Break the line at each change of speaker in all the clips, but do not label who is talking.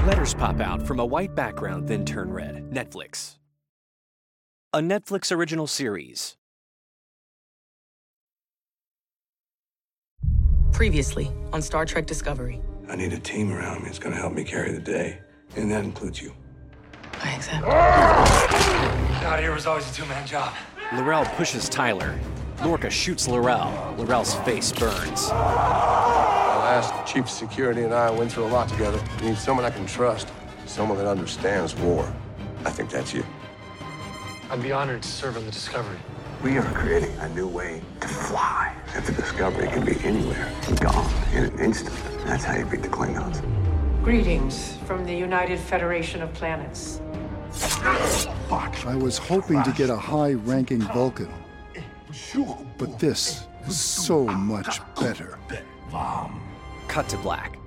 Letters pop out from a white background, then turn red. Netflix. A Netflix original series.
Previously on Star Trek Discovery.
I need a team around me that's going to help me carry the day. And that includes you.
I accept.
Out here was always a two-man job.
L'Rell pushes Tyler. Lorca shoots L'Rell. L'Rell's face burns.
My last chief of security and I went through a lot together. I need someone I can trust. Someone that understands war. I think that's you.
I'd be honored to serve on the Discovery.
We are creating a new way to fly. If the Discovery can be anywhere, gone in an instant. That's how you beat the Klingons.
Greetings from the United Federation of Planets.
Fuck.
I was hoping to get a high-ranking Vulcan, but this is so much better.
Cut to black.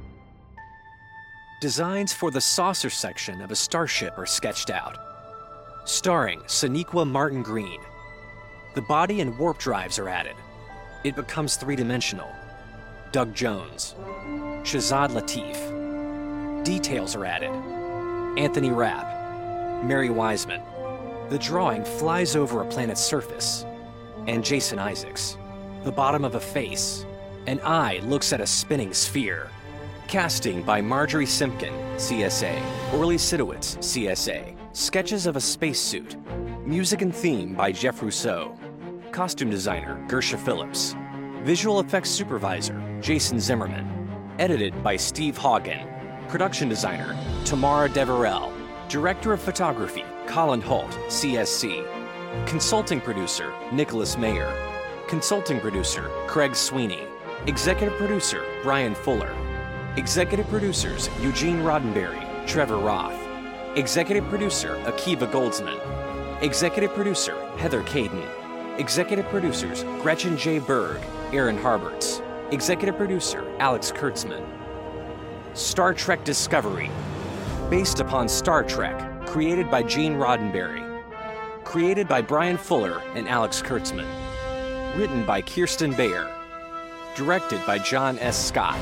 Designs for the saucer section of a starship are sketched out. Starring Sonequa Martin Green. The body and warp drives are added. It becomes three-dimensional. Doug Jones. Shazad Latif. Details are added. Anthony Rapp. Mary Wiseman. The drawing flies over a planet's surface. And Jason Isaacs. The bottom of a face. An eye looks at a spinning sphere. Casting by Marjorie Simpkin, CSA. Orly Sidowitz, CSA. Sketches of a spacesuit. Music and theme by Jeff Rousseau. Costume designer, Gersha Phillips. Visual effects supervisor, Jason Zimmerman. Edited by Steve Haugen. Production designer, Tamara Deverell. Director of photography, Colin Holt, CSC. Consulting producer, Nicholas Mayer. Consulting producer, Craig Sweeney. Executive producer, Brian Fuller. Executive producers, Eugene Roddenberry, Trevor Roth. Executive producer, Akiva Goldsman. Executive producer, Heather Caden. Executive producers, Gretchen J. Berg, Aaron Harberts. Executive producer, Alex Kurtzman. Star Trek Discovery. Based upon Star Trek, created by Gene Roddenberry. Created by Brian Fuller and Alex Kurtzman. Written by Kirsten Bayer. Directed by John S. Scott.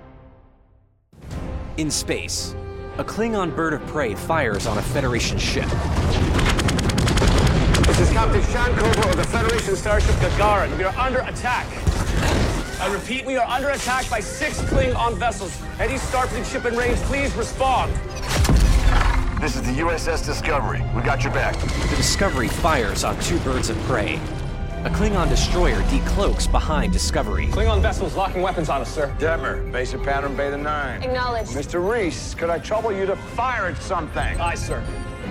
In space, a Klingon bird of prey fires on a Federation ship.
This is Captain Shankover of the Federation starship Gagarin. We are under attack. I repeat, we are under attack by 6 Klingon vessels. Any Starfleet ship in range, please respond.
This is the USS Discovery. We got your back.
The Discovery fires on 2 birds of prey. A Klingon destroyer decloaks behind Discovery.
Klingon vessels locking weapons on us, sir.
Detmer, basic pattern Beta 9.
Acknowledged.
Mr. Reese, could I trouble you to fire at something?
Aye, sir.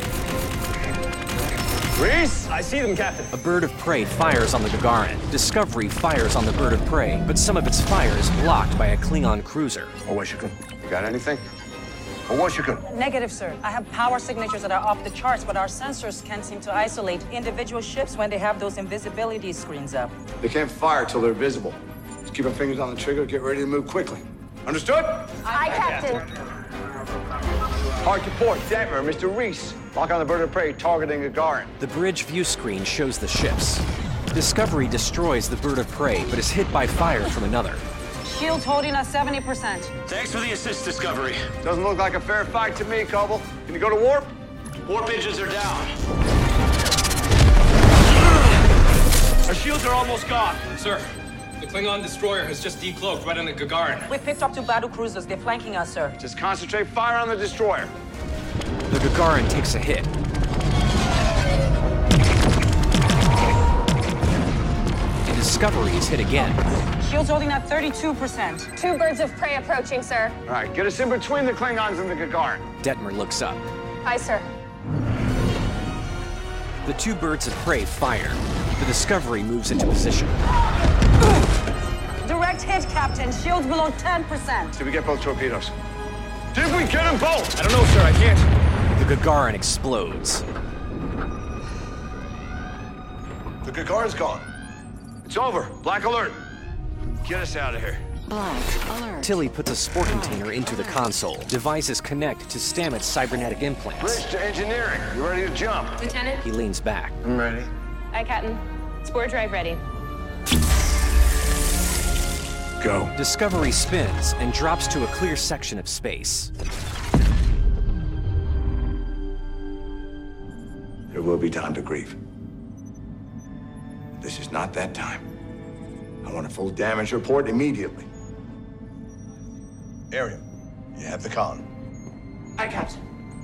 Reese, I see them, Captain.
A bird of prey fires on the Gagarin. Discovery fires on the bird of prey, but some of its fire is blocked by a Klingon cruiser.
Owashikun, you got anything? Owashikun.
Negative, sir. I have power signatures that are off the charts, but our sensors can't seem to isolate individual ships when they have those invisibility screens up.
They can't fire till they're visible. Just keep our fingers on the trigger, get ready to move quickly. Understood?
Aye, Captain.
Hard to port. Detmer, Mr. Reese. Lock on the bird of prey targeting Gagarin.
The bridge view screen shows the ships. Discovery destroys the bird of prey, but is hit by fire from another.
Shields holding us 70%.
Thanks for the assist, Discovery.
Doesn't look like a fair fight to me, Coble. Can you go to warp?
Warp engines are down. Our shields are almost gone.
Sir, the Klingon destroyer has just decloaked right on the Gagarin.
We picked up 2 battle cruisers. They're flanking us, sir.
Just concentrate fire on the destroyer.
The Gagarin takes a hit. And Discovery is hit again.
Shields holding at 32%.
2 birds of prey approaching, sir.
All right, get us in between the Klingons and the Gagarin.
Detmer looks up.
Aye, sir.
The 2 birds of prey fire. The Discovery moves into position.
Direct hit, Captain. Shields below 10%.
Did we get both torpedoes? Did we get them both?
I don't know, sir. I can't.
The Gagarin explodes.
The Gagarin's gone. It's over. Black alert. Get us out of here.
Black alert.
Tilly puts a spore container into the console. Devices connect to Stamets' cybernetic implants.
Bridge to engineering. You ready to jump?
Lieutenant?
He leans back.
I'm ready.
Aye, Captain. Spore drive ready.
Go.
Discovery spins and drops to a clear section of space.
There will be time to grieve. This is not that time. I want a full damage report immediately. Ariel, you have the con.
Aye, Captain.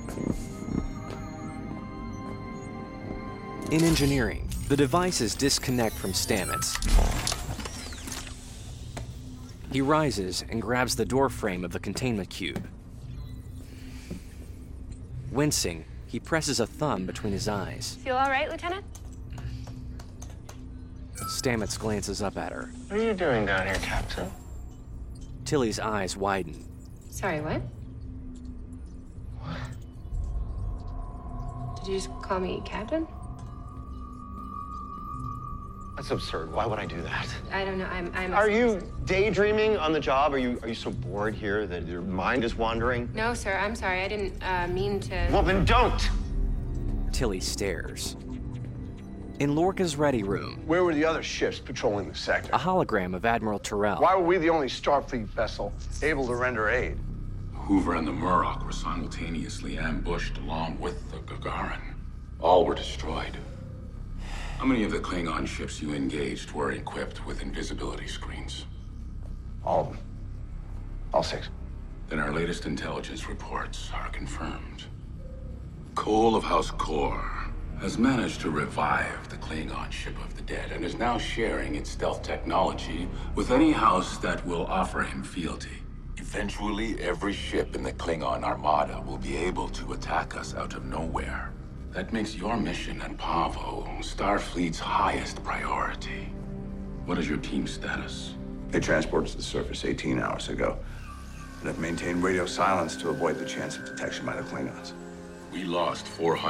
In engineering, the devices disconnect from Stamets. He rises and grabs the door frame of the containment cube. Wincing, he presses a thumb between his eyes.
Feel all right, Lieutenant?
Stamets glances up at her.
What are you doing down here, Captain?
Tilly's eyes widen.
Sorry, what?
What?
Did you just call me Captain?
That's absurd. Why would I do that?
I don't know. I'm.
Are you daydreaming on the job? Are you so bored here that your mind is wandering?
No, sir. I'm sorry. I didn't mean to.
Well, then don't.
Tilly stares. In Lorca's ready room,
Where were the other ships patrolling the sector?
a hologram of Admiral Terrell.
Why were we the only Starfleet vessel able to render aid?
Hoover and the Murrock were simultaneously ambushed along with the Gagarin. All were destroyed. How many of the Klingon ships you engaged were equipped with invisibility screens?
All of them. All 6.
Then our latest intelligence reports are confirmed. Cole of House Kor has managed to revive the Klingon ship of the dead and is now sharing its stealth technology with any house that will offer him fealty. Eventually, every ship in the Klingon armada will be able to attack us out of nowhere. That makes your mission at Pavo Starfleet's highest priority. What is your team's status?
They transported to the surface 18 hours ago, and have maintained radio silence to avoid the chance of detection by the Klingons.
We lost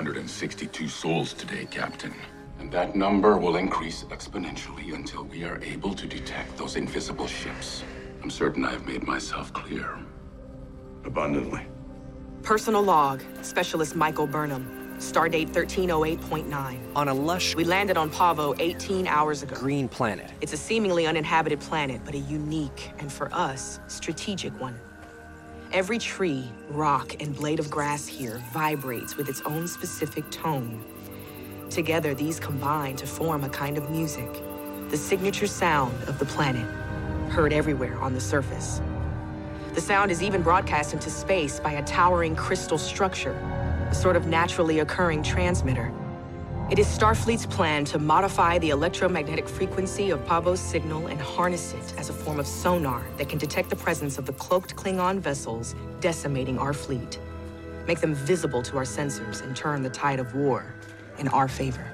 462 souls today, Captain. And that number will increase exponentially until we are able to detect those invisible ships. I'm certain I have made myself clear.
Abundantly.
Personal log, Specialist Michael Burnham. Stardate 1308.9.
On a lush,
We landed on Pavo 18 hours ago.
green planet.
It's a seemingly uninhabited planet, but a unique, and for us, strategic one. Every tree, rock, and blade of grass here vibrates with its own specific tone. Together, these combine to form a kind of music, the signature sound of the planet, heard everywhere on the surface. The sound is even broadcast into space by a towering crystal structure, a sort of naturally occurring transmitter. It is Starfleet's plan to modify the electromagnetic frequency of Pavo's signal and harness it as a form of sonar that can detect the presence of the cloaked Klingon vessels decimating our fleet, make them visible to our sensors, and turn the tide of war in our favor.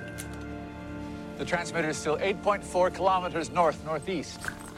The transmitter is still 8.4 kilometers north-northeast.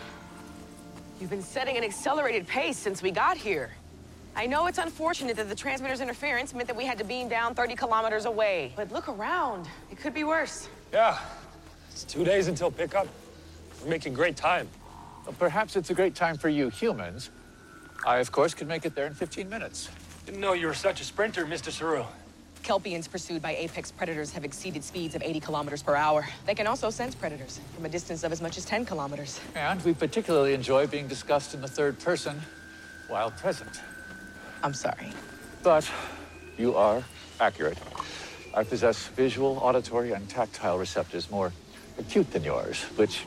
You've been setting an accelerated pace since we got here. I know it's unfortunate that the transmitter's interference meant that we had to beam down 30 kilometers away. But look around. It could be worse.
Yeah. It's 2 days until pickup. We're making great time.
Well, perhaps it's a great time for you humans. I, of course, could make it there in 15 minutes.
Didn't know you were such a sprinter, Mr. Saru.
Kelpians pursued by apex predators have exceeded speeds of 80 kilometers per hour. They can also sense predators from a distance of as much as 10 kilometers.
And we particularly enjoy being discussed in the third person while present.
I'm sorry.
But you are accurate. I possess visual, auditory, and tactile receptors more acute than yours, which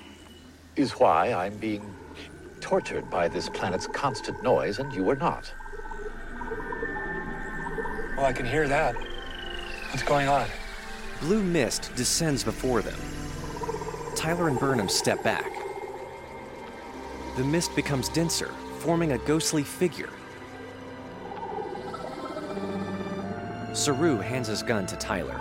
is why I'm being tortured by this planet's constant noise, and you are not.
Well, I can hear that. What's going on?
Blue mist descends before them. Tyler and Burnham step back. The mist becomes denser, forming a ghostly figure. Saru hands his gun to Tyler.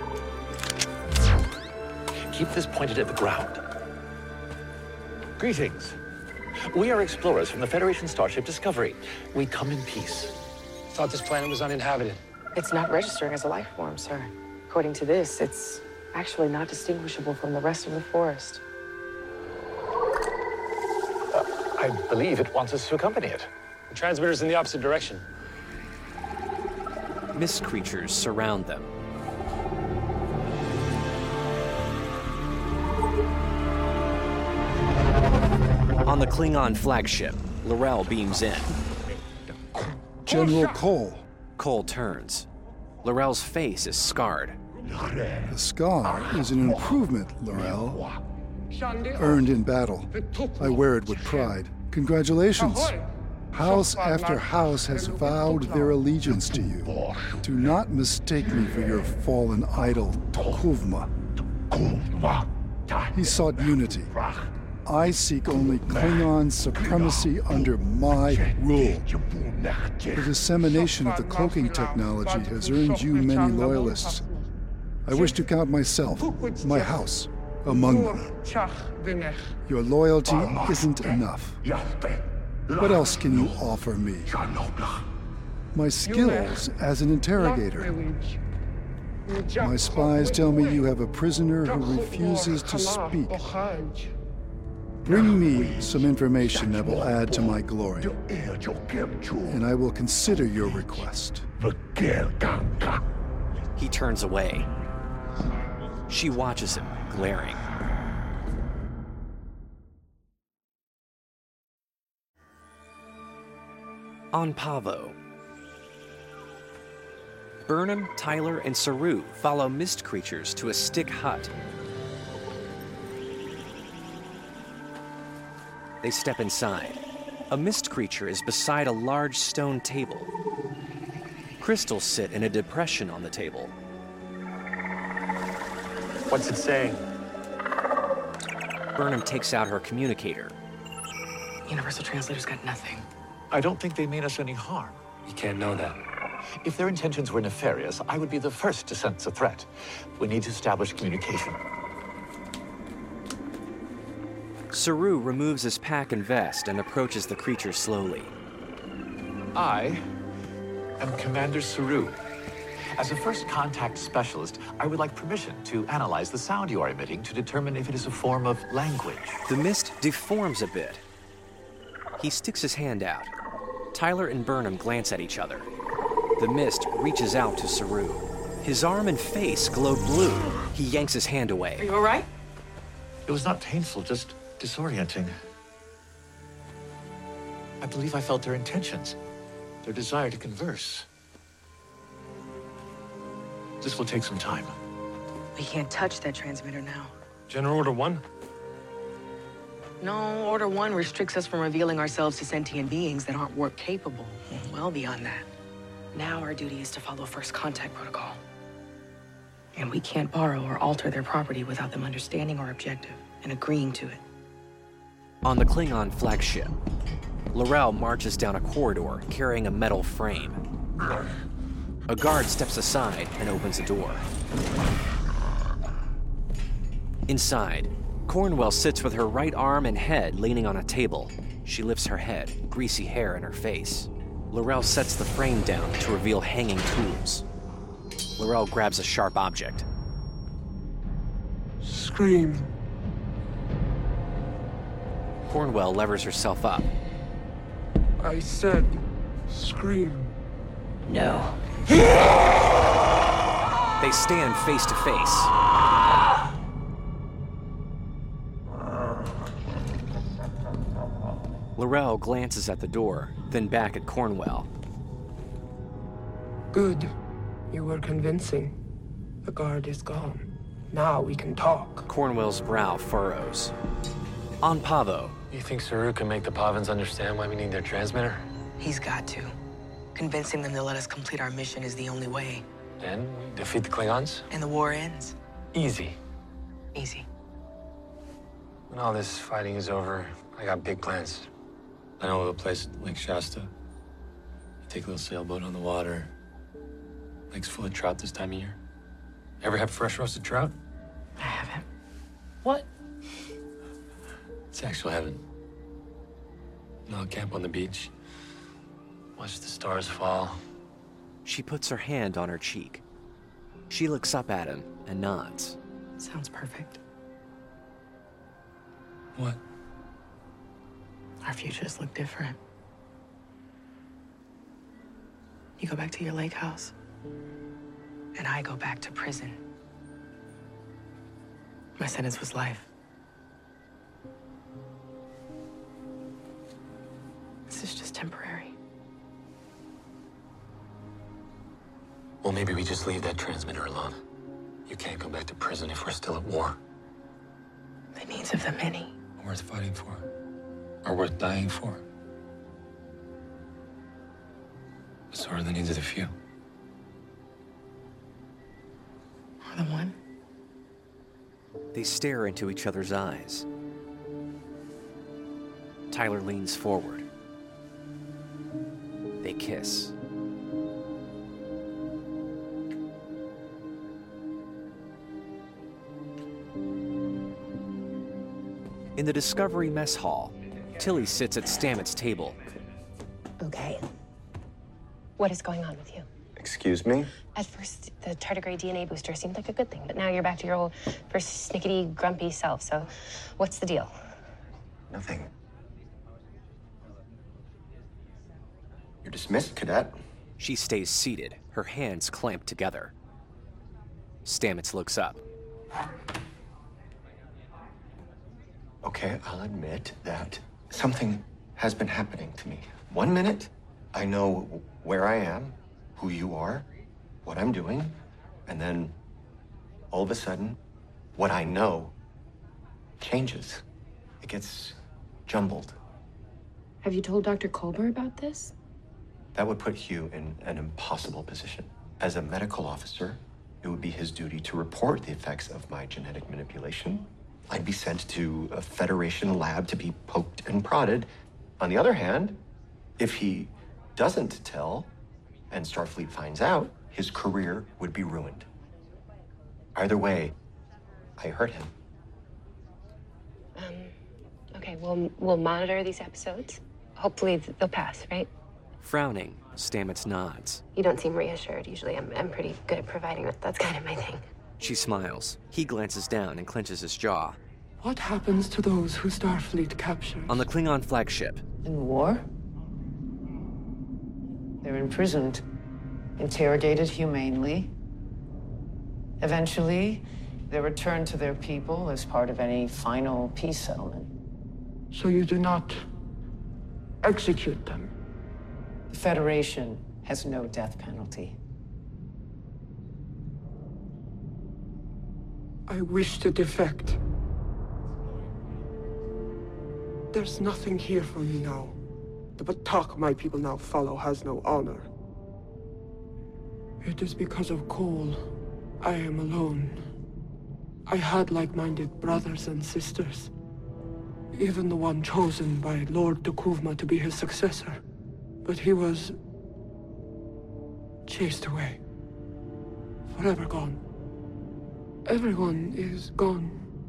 Keep this pointed at the ground. Greetings. We are explorers from the Federation starship Discovery. We come in peace.
Thought this planet was uninhabited.
It's not registering as a life form, sir. According to this, it's actually not distinguishable from the rest of the forest.
I believe it wants us to accompany it.
The transmitter's in the opposite direction.
Mist creatures surround them. On the Klingon flagship, L'Rell beams in.
General Cole.
Cole turns. L'Rell's face is scarred.
The scar is an improvement, Laurel. Earned in battle. I wear it with pride. Congratulations. House after house has vowed their allegiance to you. Do not mistake me for your fallen idol, T'Kuvma. He sought unity. I seek only Klingon supremacy under my rule. The dissemination of the cloaking technology has earned you many loyalists. I wish to count myself, my house, among them. Your loyalty isn't enough. What else can you offer me? My skills as an interrogator. My spies tell me you have a prisoner who refuses to speak. Bring me some information that will add to my glory, and I will consider your request.
He turns away. She watches him, glaring. On Pavo, Burnham, Tyler, and Saru follow mist creatures to a stick hut. They step inside. A mist creature is beside a large stone table. Crystals sit in a depression on the table.
What's it saying?
Burnham takes out her communicator.
Universal Translator's got nothing.
I don't think they mean us any harm.
You can't know that.
If their intentions were nefarious, I would be the first to sense a threat. We need to establish communication.
Saru removes his pack and vest and approaches the creature slowly.
I am Commander Saru. As a first contact specialist, I would like permission to analyze the sound you are emitting to determine if it is a form of language.
The mist deforms a bit. He sticks his hand out. Tyler and Burnham glance at each other. The mist reaches out to Saru. His arm and face glow blue. He yanks his hand away.
Are you all right?
It was not painful, just disorienting. I believe I felt their intentions, their desire to converse. This will take some time.
We can't touch that transmitter now.
General Order 1?
No, Order 1 restricts us from revealing ourselves to sentient beings that aren't warp capable. Well beyond that. Now our duty is to follow First Contact Protocol. And we can't borrow or alter their property without them understanding our objective and agreeing to it.
On the Klingon flagship, Laurel marches down a corridor carrying a metal frame. A guard steps aside and opens a door. Inside, Cornwell sits with her right arm and head leaning on a table. She lifts her head, greasy hair in her face. Laurel sets the frame down to reveal hanging tools. Laurel grabs a sharp object.
Scream.
Cornwell levers herself up.
I said, scream.
No.
They stand face to face. Laurel glances at the door, then back at Cornwell.
Good. You were convincing. The guard is gone. Now we can talk.
Cornwell's brow furrows. On Pavo.
You think Saru can make the Pavans understand why we need their transmitter?
He's got to. Convincing them to let us complete our mission is the only way.
Then we defeat the Klingons?
And the war ends.
Easy.
Easy.
When all this fighting is over, I got big plans. I know of a place, Lake Shasta. You take a little sailboat on the water. Lake's full of trout this time of year. Ever have fresh roasted trout?
I haven't.
What? It's actual heaven. And I'll camp on the beach. Watch the stars fall.
She puts her hand on her cheek. She looks up at him and nods.
Sounds perfect.
What?
Our futures look different. You go back to your lake house, and I go back to prison. My sentence was life. This is just temporary.
Well, maybe we just leave that transmitter alone. You can't go back to prison if we're still at war.
The needs of the many.
Worth fighting for. Or worth dying for. But so are the needs of the few.
Or the one.
They stare into each other's eyes. Tyler leans forward. They kiss. In the Discovery mess hall, Tilly sits at Stamets' table.
Okay. What is going on with you?
Excuse me?
At first, the tardigrade DNA booster seemed like a good thing, but now you're back to your old first snickety, grumpy self. So, what's the deal?
Nothing. You're dismissed, Cadet.
She stays seated, her hands clamped together. Stamets looks up.
Okay, I'll admit that something has been happening to me. 1 minute, I know where I am, who you are, what I'm doing, and then all of a sudden, what I know changes. It gets jumbled.
Have you told Dr. Kolber about this?
That would put Hugh in an impossible position. As a medical officer, it would be his duty to report the effects of my genetic manipulation. I'd be sent to a Federation lab to be poked and prodded. On the other hand, if he doesn't tell and Starfleet finds out, his career would be ruined. Either way, I hurt him.
Okay, we'll monitor these episodes. Hopefully they'll pass, right?
Frowning, Stamets nods.
You don't seem reassured. Usually I'm pretty good at providing that. That's kind of my thing.
She smiles. He glances down and clenches his jaw.
What happens to those who Starfleet captures?
On the Klingon flagship.
In war? They're imprisoned, interrogated humanely. Eventually, they're returned to their people as part of any final peace settlement.
So you do not execute them?
The Federation has no death penalty.
I wish to defect. There's nothing here for me now. The Batak my people now follow has no honor. It is because of Cole I am alone. I had like-minded brothers and sisters. Even the one chosen by Lord D'Kuvma to be his successor. But he was chased away. Forever gone. Everyone is gone.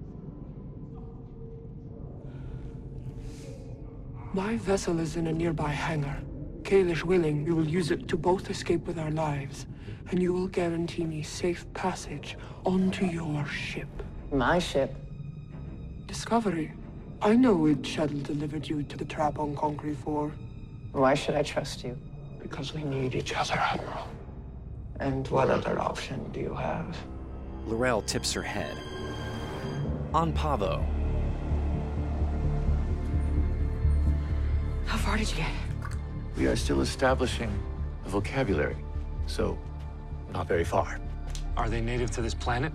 My vessel is in a nearby hangar. Kalish willing, we will use it to both escape with our lives, and you will guarantee me safe passage onto your ship.
My ship?
Discovery. I know which shuttle delivered you to the trap on Concrete 4.
Why should I trust you?
Because we need each other, Admiral. And what other option do you have?
L'Rell tips her head. On Pavo.
How far did you get?
We are still establishing a vocabulary, so not very far.
Are they native to this planet?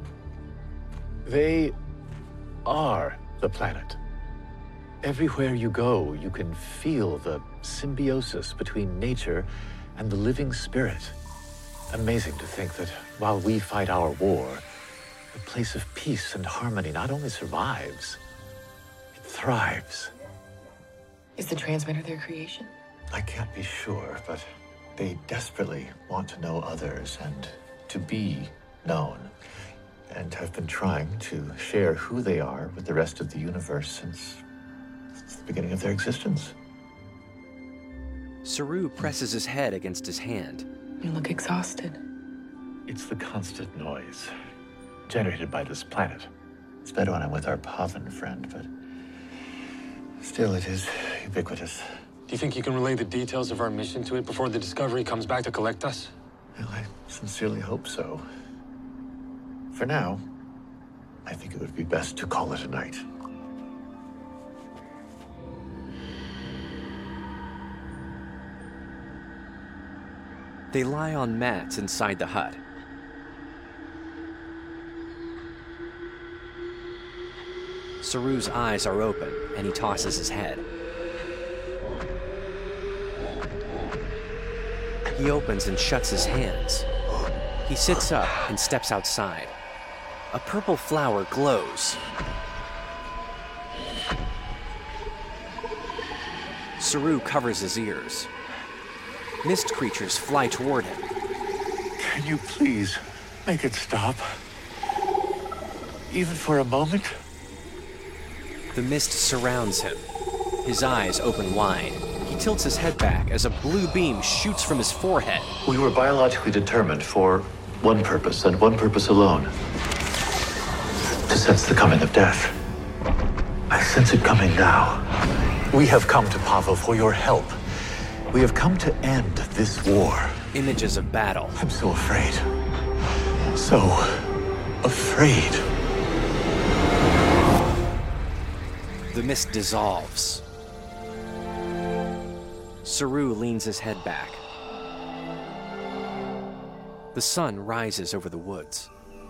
They are the planet. Everywhere you go, you can feel the symbiosis between nature and the living spirit. Amazing to think that while we fight our war, the place of peace and harmony not only survives, it thrives.
Is the transmitter their creation?
I can't be sure, but they desperately want to know others and to be known, and have been trying to share who they are with the rest of the universe since the beginning of their existence.
Saru presses his head against his hand.
You look exhausted.
It's the constant noise generated by this planet. It's better when I'm with our Pavan friend, but still it is ubiquitous.
Do you think you can relay the details of our mission to it before the Discovery comes back to collect us?
Well, I sincerely hope so. For now, I think it would be best to call it a night.
They lie on mats inside the hut. Saru's eyes are open, and he tosses his head. He opens and shuts his hands. He sits up and steps outside. A purple flower glows. Saru covers his ears. Mist creatures fly toward him.
Can you please make it stop? Even for a moment?
The mist surrounds him. His eyes open wide. He tilts his head back as a blue beam shoots from his forehead.
We were biologically determined for one purpose and one purpose alone. To sense the coming of death. I sense it coming now.
We have come to Pavo for your help. We have come to end this war.
Images of battle.
I'm so afraid. So afraid.
The mist dissolves. Saru leans his head back. The sun rises over the woods.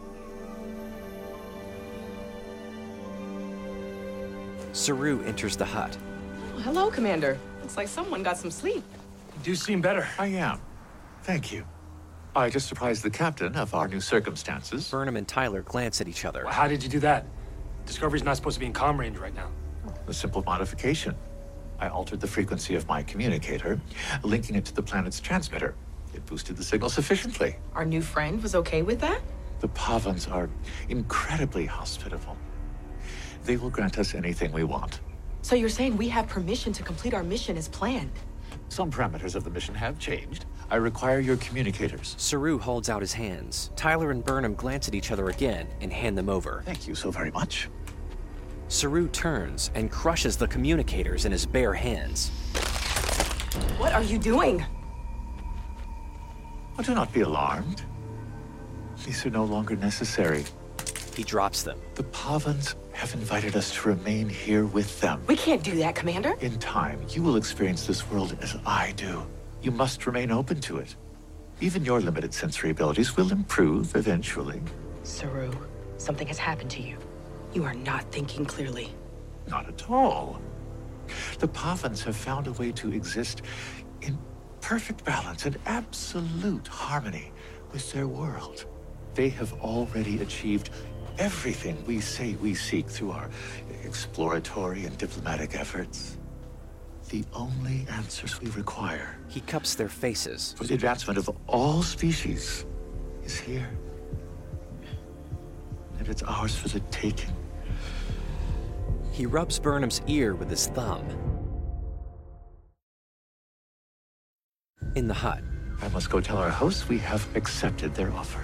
Saru enters the hut.
Oh, hello, Commander. Looks like someone got some sleep.
You do seem better. I am. Thank you. I just surprised the captain of our new circumstances.
Burnham and Tyler glance at each other.
Well, how did you do that? Discovery's not supposed to be in comm range right now.
A simple modification. I altered the frequency of my communicator, linking it to the planet's transmitter. It boosted the signal sufficiently.
Our new friend was okay with that?
The Pavans are incredibly hospitable. They will grant us anything we want.
So you're saying we have permission to complete our mission as planned?
Some parameters of the mission have changed. I require your communicators.
Saru holds out his hands. Tyler and Burnham glance at each other again and hand them over.
Thank you so very much.
Saru turns and crushes the communicators in his bare hands.
What are you doing?
Oh, do not be alarmed. These are no longer necessary.
He drops them.
The Pavans have invited us to remain here with them.
We can't do that, Commander.
In time, you will experience this world as I do. You must remain open to it. Even your limited sensory abilities will improve eventually.
Saru, something has happened to you. You are not thinking clearly.
Not at all. The Pavans have found a way to exist in perfect balance and absolute harmony with their world. They have already achieved everything we say we seek through our exploratory and diplomatic efforts. The only answers we require...
He cups their faces.
...for the advancement of all species is here. And it's ours for the taking.
He rubs Burnham's ear with his thumb. In the hut.
I must go tell our hosts we have accepted their offer.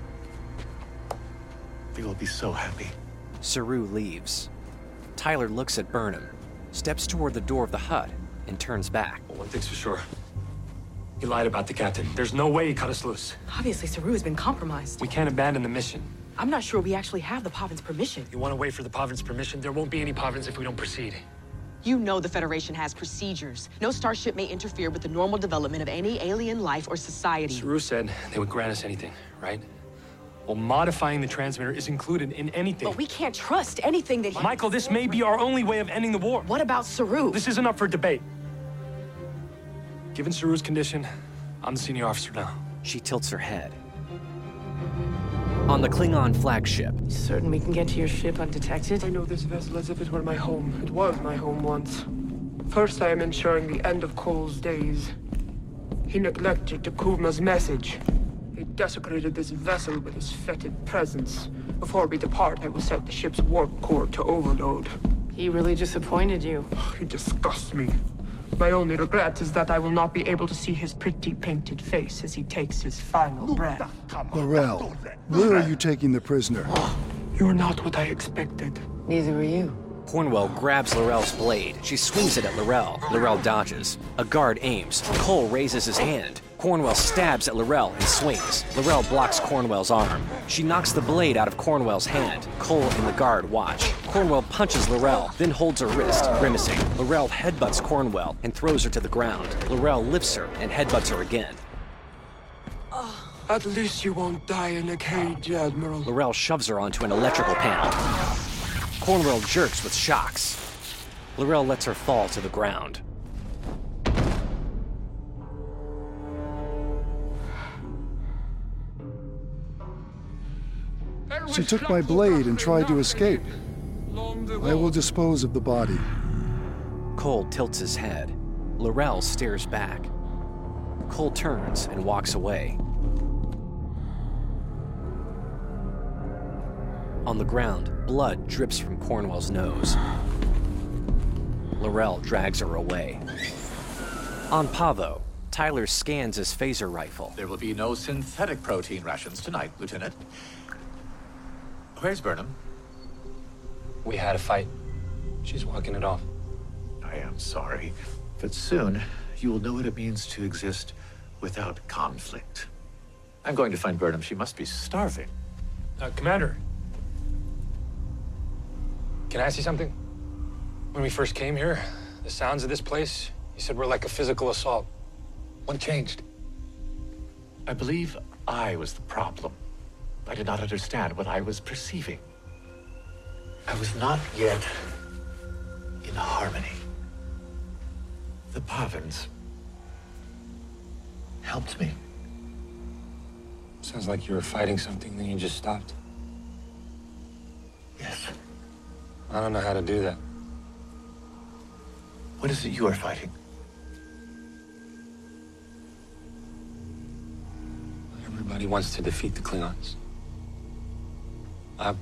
They will be so happy.
Saru leaves. Tyler looks at Burnham, steps toward the door of the hut, and turns back.
Well, one thing's for sure. He lied about the captain. There's no way he cut us loose.
Obviously, Saru has been compromised.
We can't abandon the mission.
I'm not sure we actually have the Pavans' permission.
You want to wait for the Pavans' permission? There won't be any Pavans if we don't proceed.
You know the Federation has procedures. No starship may interfere with the normal development of any alien life or society.
Saru said they would grant us anything, right? Well, modifying the transmitter is included in anything.
But we can't trust anything that he...
Michael, this may be our only way of ending the war.
What about Saru?
This isn't up for debate. Given Saru's condition, I'm the senior officer now.
She tilts her head. On the Klingon flagship.
Certain we can get to your ship undetected?
I know this vessel as if it were my home. It was my home once. First, I am ensuring the end of Cole's days. He neglected Takuvma's message. He desecrated this vessel with his fetid presence. Before we depart, I will set the ship's warp core to overload.
He really disappointed you.
He disgusts me. My only regret is that I will not be able to see his pretty painted face as he takes his final breath.
L'Rell, where are you taking the prisoner?
You're not what I expected.
Neither were you.
Cornwell grabs L'Rell's blade. She swings it at L'Rell. L'Rell dodges. A guard aims. Cole raises his hand. Cornwell stabs at L'Rell and swings. L'Rell blocks Cornwell's arm. She knocks the blade out of Cornwell's hand. Cole and the guard watch. Cornwell punches L'Rell, then holds her wrist, grimacing. L'Rell headbutts Cornwell and throws her to the ground. L'Rell lifts her and headbutts her again.
At least you won't die in a cage, Admiral.
L'Rell shoves her onto an electrical panel. Cornwell jerks with shocks. L'Rell lets her fall to the ground.
She took my blade and tried to escape. I will dispose of the body.
Cole tilts his head. L'Rell stares back. Cole turns and walks away. On the ground, blood drips from Cornwell's nose. L'Rell drags her away. On Pavo, Tyler scans his phaser rifle.
There will be no synthetic protein rations tonight, Lieutenant. Where's Burnham?
We had a fight. She's walking it off.
I am sorry, but soon you will know what it means to exist without conflict. I'm going to find Burnham. She must be starving.
Commander. Can I ask you something? When we first came here, the sounds of this place, you said were like a physical assault. What changed?
I believe I was the problem. I did not understand what I was perceiving. I was not yet in harmony. The Pavans helped me.
Sounds like you were fighting something, then you just stopped.
Yes.
I don't know how to do that.
What is it you are fighting?
Everybody wants to defeat the Klingons. I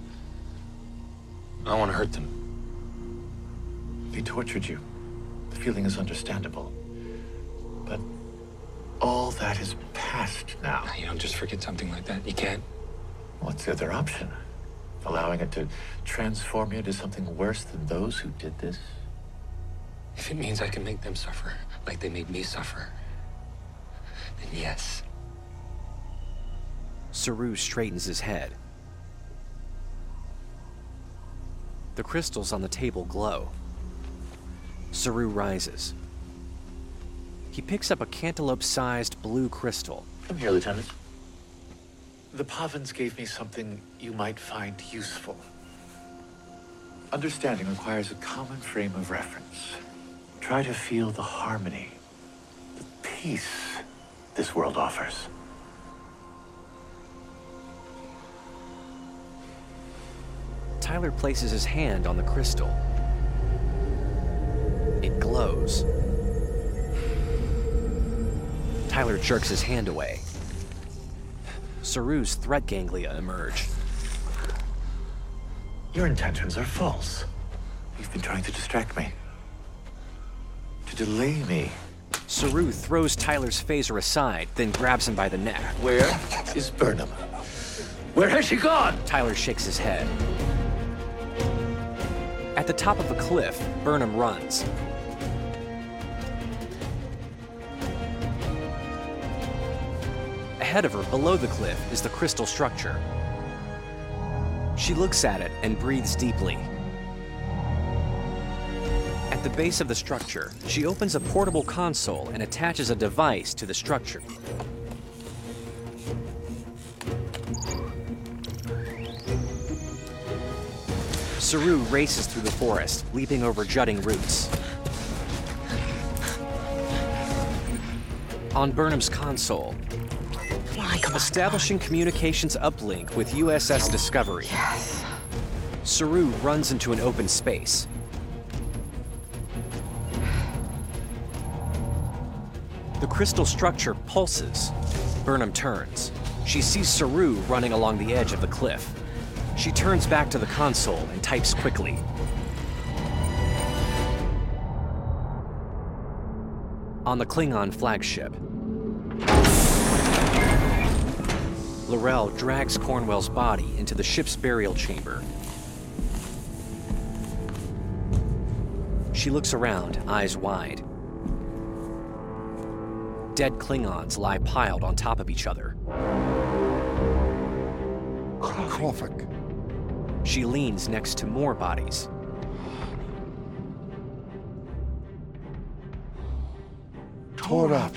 want to hurt them.
They tortured you. The feeling is understandable. But all that is past now.
You don't just forget something like that. You can't.
What's the other option? Allowing it to transform you into something worse than those who did this?
If it means I can make them suffer like they made me suffer, then yes.
Saru straightens his head. The crystals on the table glow. Saru rises. He picks up a cantaloupe-sized blue crystal.
Come here, Lieutenant. The Pavans gave me something you might find useful. Understanding requires a common frame of reference. Try to feel the harmony, the peace this world offers.
Tyler places his hand on the crystal. It glows. Tyler jerks his hand away. Saru's threat ganglia emerge.
Your intentions are false. You've been trying to distract me. To delay me.
Saru throws Tyler's phaser aside, then grabs him by the neck.
Where is Burnham? Where has she gone?
Tyler shakes his head. At the top of a cliff, Burnham runs. Ahead of her, below the cliff, is the crystal structure. She looks at it and breathes deeply. At the base of the structure, she opens a portable console and attaches a device to the structure. Saru races through the forest, leaping over jutting roots. On Burnham's console, establishing communications uplink with USS Discovery.
Yes.
Saru runs into an open space. The crystal structure pulses. Burnham turns. She sees Saru running along the edge of the cliff. She turns back to the console and types quickly. On the Klingon flagship, L'Rell drags Cornwell's body into the ship's burial chamber. She looks around, eyes wide. Dead Klingons lie piled on top of each other.
Krofik.
She leans next to more bodies.
Torap.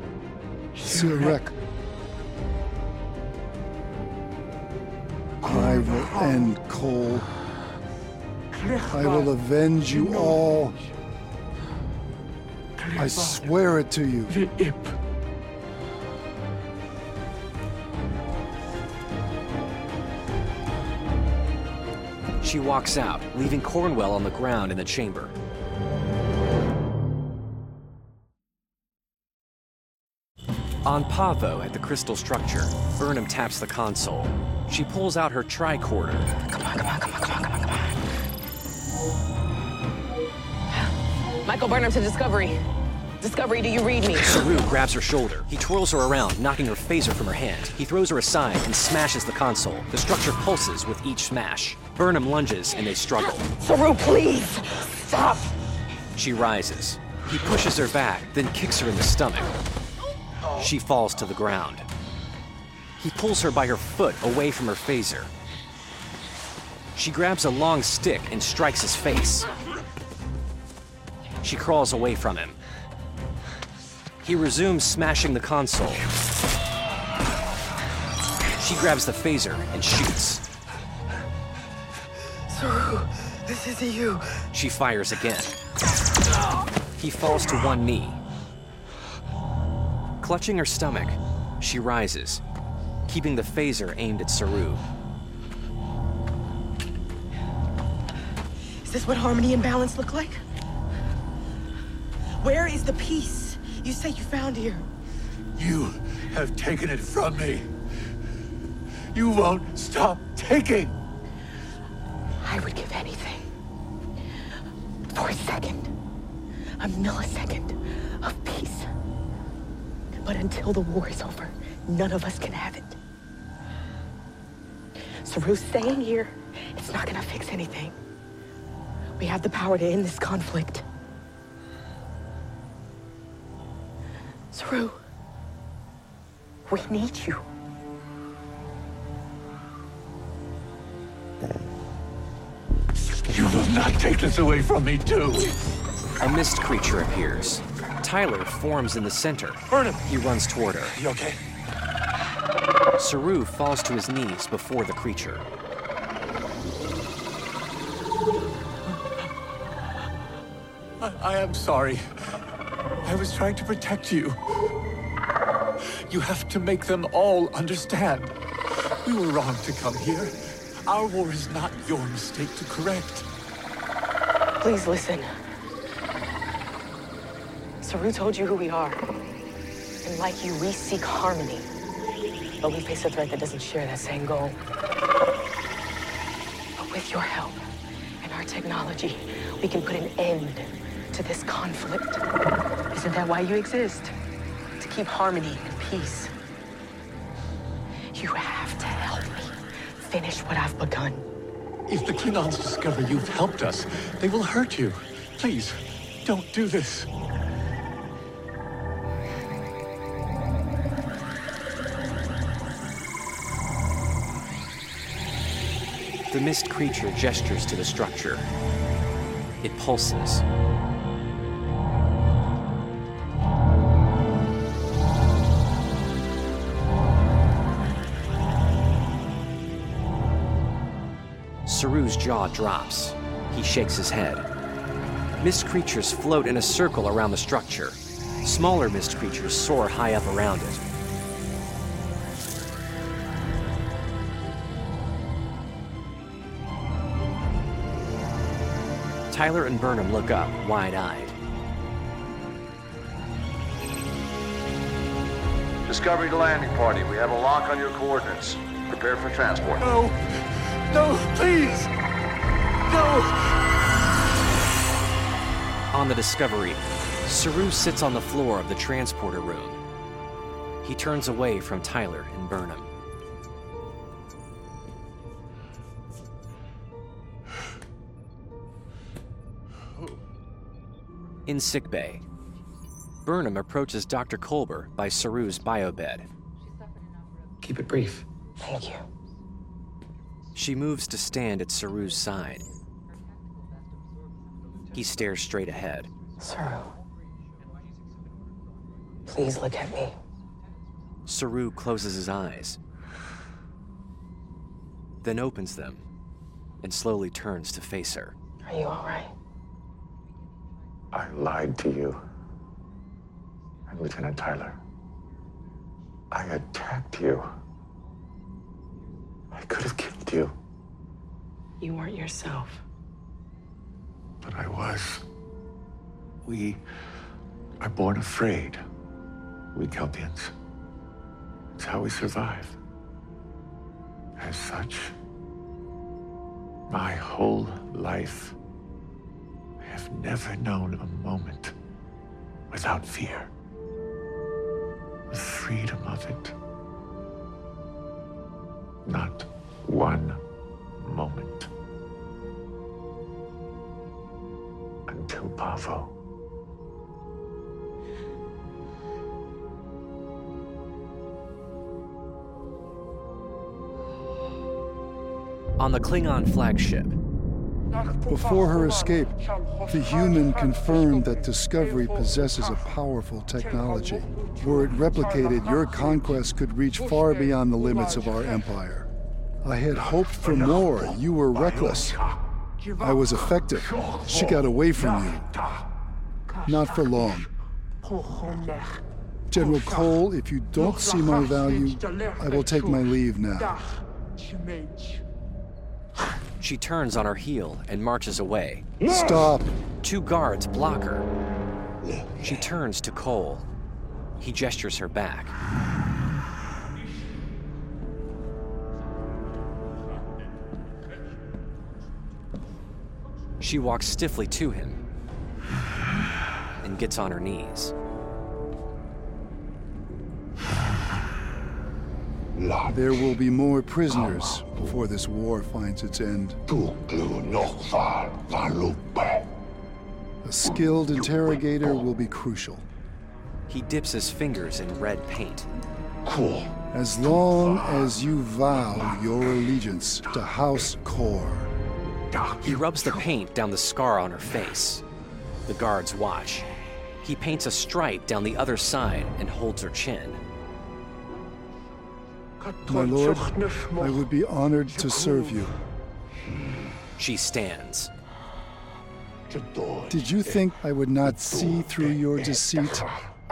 Sirek. I I will end Cole. I will avenge you all. I swear it to you.
She walks out, leaving Cornwell on the ground in the chamber. On Pavo at the crystal structure, Burnham taps the console. She pulls out her tricorder.
Come on. Michael Burnham to Discovery. Discovery, do you read me?
Saru grabs her shoulder. He twirls her around, knocking her phaser from her hand. He throws her aside and smashes the console. The structure pulses with each smash. Burnham lunges and they struggle.
Saru, please! Stop!
She rises. He pushes her back, then kicks her in the stomach. She falls to the ground. He pulls her by her foot away from her phaser. She grabs a long stick and strikes his face. She crawls away from him. He resumes smashing the console. She grabs the phaser and shoots.
Saru, this isn't you.
She fires again. He falls to one knee. Clutching her stomach, she rises, keeping the phaser aimed at Saru.
Is this what harmony and balance look like? Where is the peace you say you found here?
You have taken it from me. You won't stop taking.
I would give anything for a second, a millisecond of peace. But until the war is over, none of us can have it. Saru, staying here, it's not gonna fix anything. We have the power to end this conflict. Saru, we need you.
You will not take this away from me, too.
A mist creature appears. Tyler forms in the center.
Burnham!
He runs toward her.
You okay?
Saru falls to his knees before the creature.
I am sorry. I was trying to protect you. You have to make them all understand. We were wrong to come here. Our war is not your mistake to correct.
Please listen. Saru told you who we are. And like you, we seek harmony. But we face a threat that doesn't share that same goal. But with your help and our technology, we can put an end to this conflict. Isn't that why you exist? To keep harmony and peace. You have to help me finish what I've begun.
If the Klingons discover you've helped us, they will hurt you. Please, don't do this.
The mist creature gestures to the structure. It pulses. Saru's jaw drops. He shakes his head. Mist creatures float in a circle around the structure. Smaller mist creatures soar high up around it. Tyler and Burnham look up, wide-eyed.
Discovery to landing party. We have a lock on your coordinates. Prepare for transport.
No! No, please! No!
On the Discovery, Saru sits on the floor of the transporter room. He turns away from Tyler and Burnham. In sickbay, Burnham approaches Dr. Culber by Saru's biobed.
Keep it brief.
Thank you.
She moves to stand at Saru's side. He stares straight ahead.
Saru, please look at me.
Saru closes his eyes. then opens them and slowly turns to face her.
Are you all right?
I lied to you. And Lieutenant Tyler, I attacked you. I could have killed you.
You weren't yourself.
But I was. We are born afraid. We Kelpians. It's how we survive. As such, my whole life, I have never known a moment without fear. The freedom of it. Not one moment. Until Pavo.
On the Klingon flagship.
Before her escape, the human confirmed that Discovery possesses a powerful technology. Were it replicated, your conquest could reach far beyond the limits of our empire. I had hoped for more. You were reckless. I was effective. She got away from you. Not for long. General Cole, if you don't see my value, I will take my leave now.
She turns on her heel and marches away.
Stop!
2 guards block her. She turns to Cole. He gestures her back. She walks stiffly to him and gets on her knees.
There will be more prisoners before this war finds its end. A skilled interrogator will be crucial.
He dips his fingers in red paint.
As long as you vow your allegiance to House Kor.
He rubs the paint down the scar on her face. The guards watch. He paints a stripe down the other side and holds her chin.
My lord, I would be honored to serve you.
She stands.
Did you think I would not see through your deceit?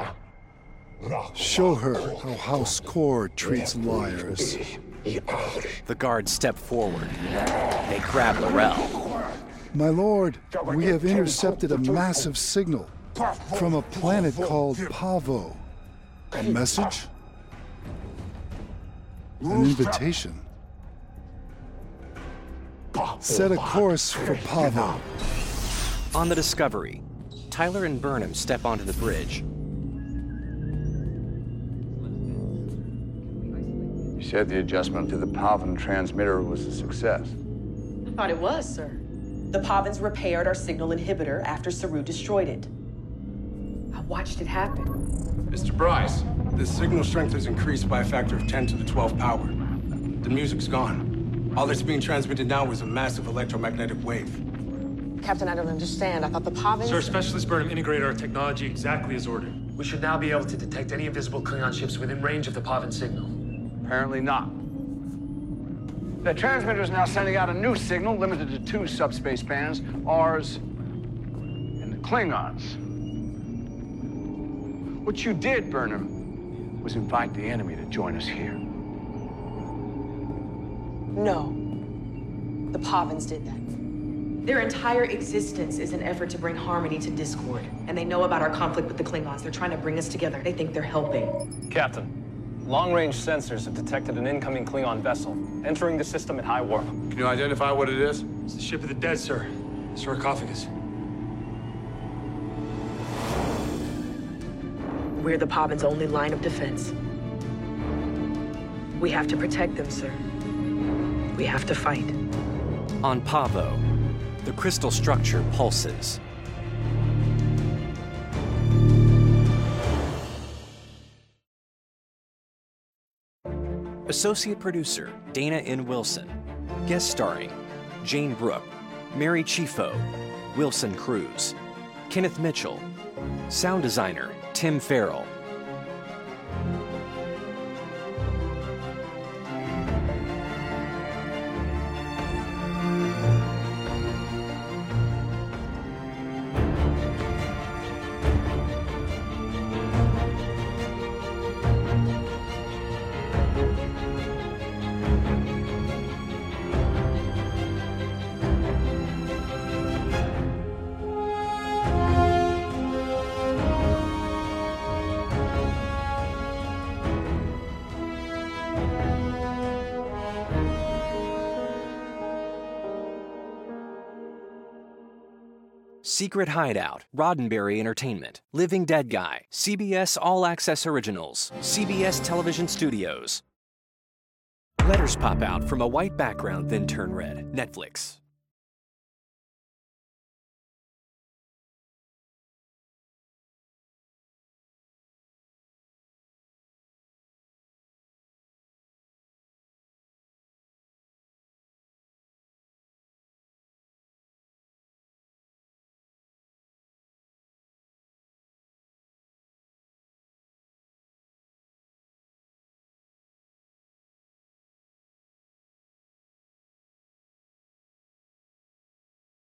Show her how House Kor treats liars.
The guards step forward. They grab L'Rell.
My lord, we have intercepted a massive signal from a planet called Pavo. A message? An invitation. Set a course for Pavo.
On the Discovery, Tyler and Burnham step onto the bridge.
You said the adjustment to the Palvan transmitter was a success.
I thought it was, sir. The Pavans repaired our signal inhibitor after Saru destroyed it. I watched it happen.
Mr. Bryce, the signal strength has increased by a factor of 10 to the 12th power. The music's gone. All that's being transmitted now is a massive electromagnetic wave.
Captain, I don't understand. I thought the Pavans...
Sir, Specialist Burnham integrated our technology exactly as ordered. We should now be able to detect any invisible Klingon ships within range of the Pavan signal.
Apparently not. The transmitter is now sending out a new signal limited to 2 subspace bands, ours and the Klingons. What you did, Burnham, was invite the enemy to join us here.
No. The Pavans did that. Their entire existence is an effort to bring harmony to discord. And they know about our conflict with the Klingons. They're trying to bring us together. They think they're helping.
Captain, long-range sensors have detected an incoming Klingon vessel entering the system at high warp.
Can you identify what it is?
It's the ship of the dead, sir. Sarcophagus.
We're the Pavans' only line of defense. We have to protect them, sir. We have to fight.
On Pavo, the crystal structure pulses. Associate producer Dana N. Wilson. Guest starring Jane Brooke, Mary Chifo, Wilson Cruz, Kenneth Mitchell. Sound designer Tim Farrell. Secret Hideout, Roddenberry Entertainment, Living Dead Guy, CBS All Access Originals, CBS Television Studios. Letters pop out from a white background, then turn red. Netflix.